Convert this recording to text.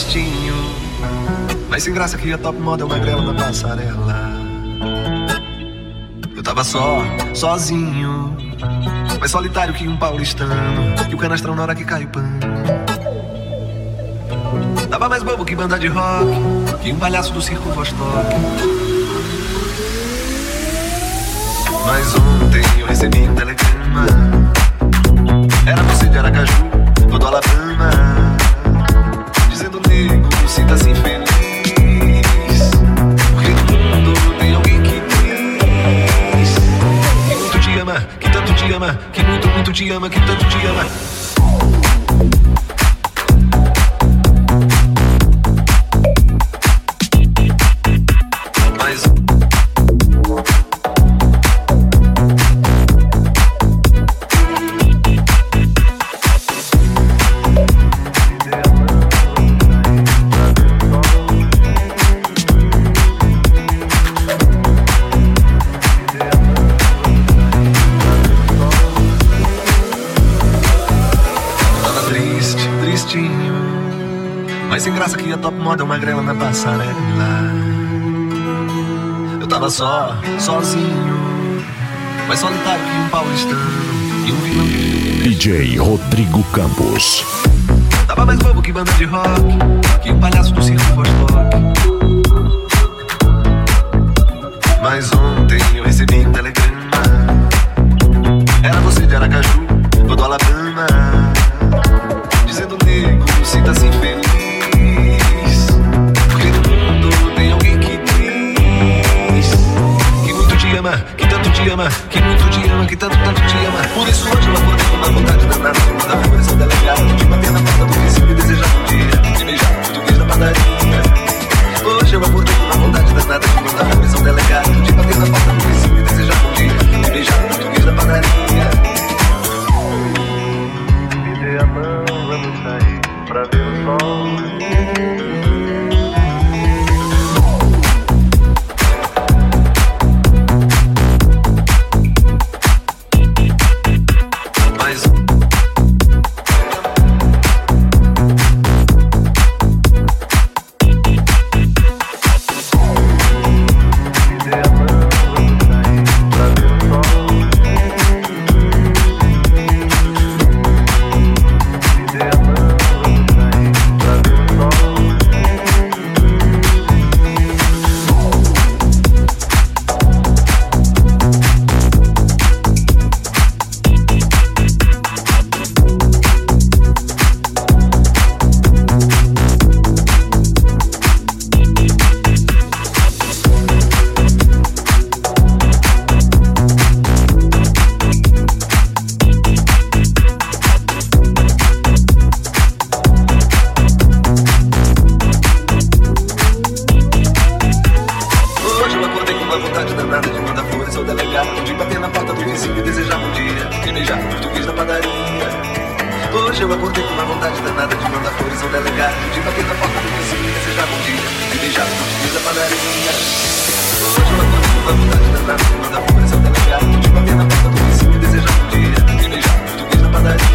tristinho, mas sem graça que a top model magrela na passarela. Eu tava sozinho, mais solitário que um paulistano, e o canastrão na hora que cai o pano. Tava mais bobo que banda de rock, que um palhaço do circo Vostok. Mas ontem eu recebi um telegrama, era você de Aracaju, todo Alabama, dizendo: nego, sinta-se infeliz, porque no mundo tem alguém que diz que muito te ama, que tanto te ama, que muito, muito te ama, que tanto te ama. Mas sem graça que a top model magrela na passarela. Eu tava sozinho, mais solitário que um paulistano, e um vilão que DJ Rodrigo Campos. Tava mais bobo que banda de rock, que um palhaço do circo Vostok. Mas ontem eu recebi um telegrama, era você de Aracaju, todo Alabama, dizendo: nego, sinta-se infeliz, porque no mundo tem alguém que diz que muito te ama, que tanto te ama, que muito te ama, que tanto te ama. Por isso hoje eu acordei com uma vontade danada de mandar flores ao delegado, de bater na porta do vizinho e desejar um dia, de beijar o português da padaria. Hoje eu acordei com uma vontade danada de mandar flores ao delegado, de bater na porta do vizinho e desejar um dia, de beijar o português da padaria. Me dê a mão, vamos sair pra ver o sol. Hoje eu acordei com uma vontade danada de mandar flores ao delegado, de bater na porta do vizinho e desejar bom dia, de beijar o português da padaria. Hoje eu acordei com uma vontade danada de mandar flores ao delegado, de bater na porta do vizinho e desejar bom dia, de beijar o português da padaria.